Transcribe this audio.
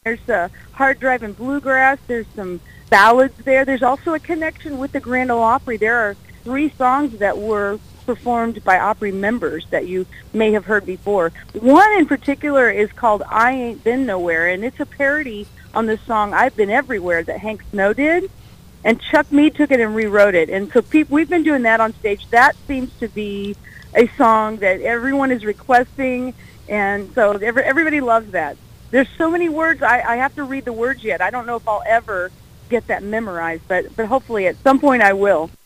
There's hard driving bluegrass. There's some ballads there. There's also a connection with the Grand Ole Opry. There are 3 songs that were performed by Opry members that you may have heard before. One in particular is called I Ain't Been Nowhere, and it's a parody on the song I've Been Everywhere that Hank Snow did. And Chuck Mead took it and rewrote it. And so we've been doing that on stage. That seems to be a song that everyone is requesting, and so everybody loves that. There's so many words. I have to read the words yet. I don't know if I'll ever get that memorized, but hopefully at some point I will.